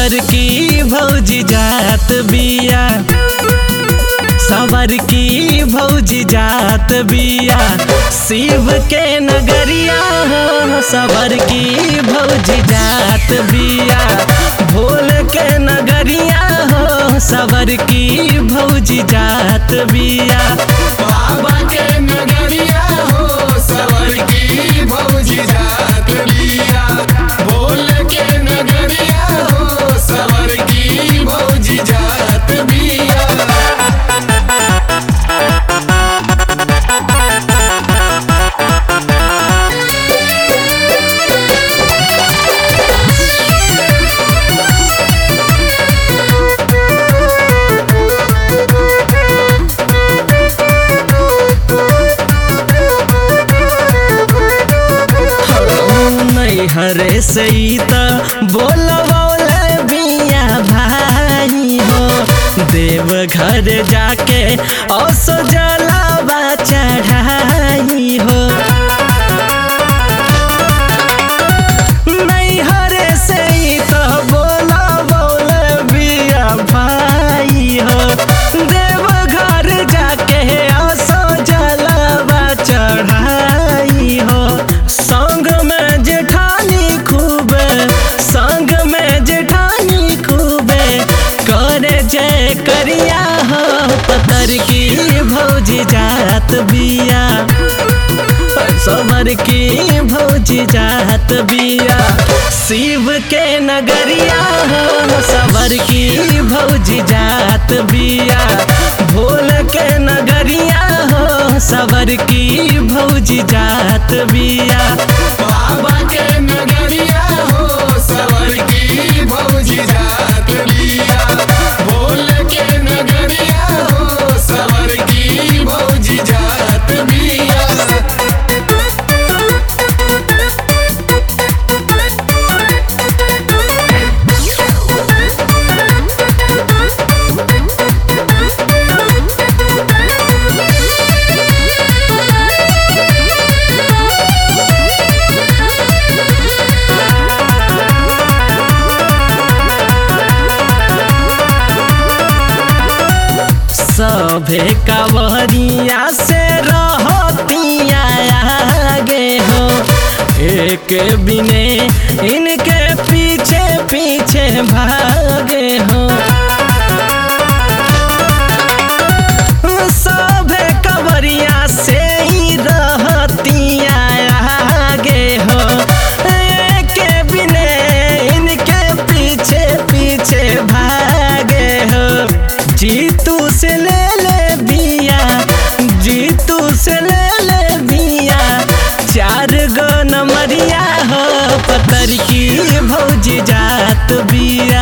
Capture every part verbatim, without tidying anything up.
सबर की भौजी जात बिया, सबर की भौजी जात बिया शिव के नगरिया हो। सबर की भौजी जात बिया भोल के नगरिया हो। सबर की भौजी जात बिया बाबा के नगरिया हो। सबर की भौजी जात बिया भोल के नगरिया हो। सबर की भौजी जात बिया। हरे सईता बोलबौल बिया भाई हो। देव घर जाके औसो जलावा चढ़ाई हो। नहीं हरे सईता बोलबौल बिया भाई हो। देव घर जाके औसो जलावा चढ़ाई हो। संग में जेठानी खूबे, संग में जेठानी खूबे करे जय करिया हो। पतर की भौजी जात बिया, सबर की भौजी जात बिया शिव के नगरिया हो। सबर की भौजी जात बिया भोल के नगरिया हो। सबर की भौजी जात बिया बाबा के नगरिया हो। सबर की भौजी जात बिया भोल के नगरिया हो। सबर की भौजी जात बिया। सभे कवरिया से रहतिया आगे हो। एक बिने इनके पीछे पीछे भागे हो। सभे कवरिया से ही रहतिया आगे हो। एक बिने इनके पीछे पीछे भागे हो। जीतू से ले ले बिया, जीतू से ले ले बिया चार गो नमरिया हो। पतर की भौजी जात बिया,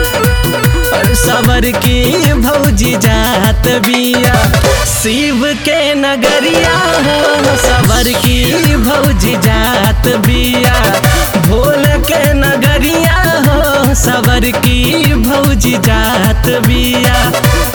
सबर की भौजी जात बिया शिव के नगरिया हो। सबर की भौजी जात बिया भोल के नगरिया हो। सबर की भौजी जात बिया।